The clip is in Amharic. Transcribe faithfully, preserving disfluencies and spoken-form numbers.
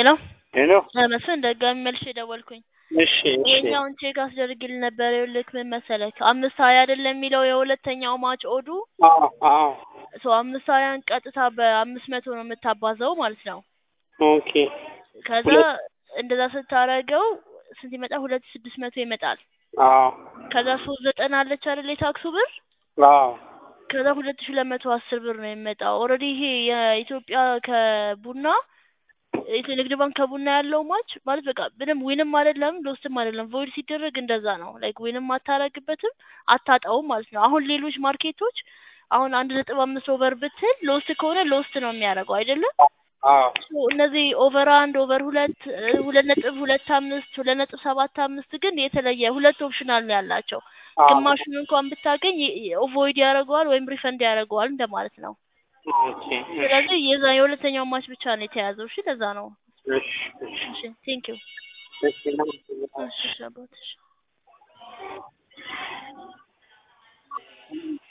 ሄሎ ሄሎ መስፍን ደጋሚ መልሼ ደወልኩኝ። እሺ እሺ ይሄኛውን ቼክ አስደርግልኝ ነበር። ይኸውልህ ምን መሰለህ አምስት ሀያ አይደለም የሚለው የሁለተኛው ማች ኦዱ አዎ አዎ ሶ አምስት ሀያን ቀጥታ በአምስት መቶ ነው የምታባዛው ማለት ነው። ኦኬ ከዛ እንደዛ ስታረገው ስንት ይመጣ? ሁለት ሺህ ስድስት መቶ ይመጣል። አዎ ከዛ ሶስት ዘጠና አለች አይደል የታክሱ ብር? አዎ ከዛ ሁለት ሺህ ሁለት መቶ አስር ብር ነው የሚመጣው። ኦልሬዲ ይሄ የኢትዮጵያ ከቡና የንግድ ባንክ ከቡና ያለው ማች ማለት በቃ ምንም ዊንም አይደለም ሎስትም አይደለም። ቮይድ ሲደረግ እንደዛ ነው። ላይክ ዊንም አታረግበትም አታጣውም ማለት ነው። አሁን ሌሎች ማርኬቶች አሁን አንድ ነጥብ አምስት ኦቨር ብትል ሎስት ከሆነ ሎስት ነው የሚያደርገው አይደለም? አዎ እነዚህ ኦቨር አንድ ኦቨር ሁለት ሁለት ነጥብ ሁለት አምስት ሁለት ነጥብ ሰባት አምስት ግን የተለየ ሁለት ኦፕሽናል ነው ያላቸው። ግማሹን እንኳን ብታገኝ ኦቮይድ ያደርገዋል ወይም ሪፈንድ ያደርገዋል እንደማለት ነው። ኦኬ ስለዚህ የዛ የሁለተኛው ማች ብቻ ነው የተያዘው። እሺ ለዛ ነው። እሺ እሺ ቴንክ ዩ። እሺ እሺ ሻባትሽ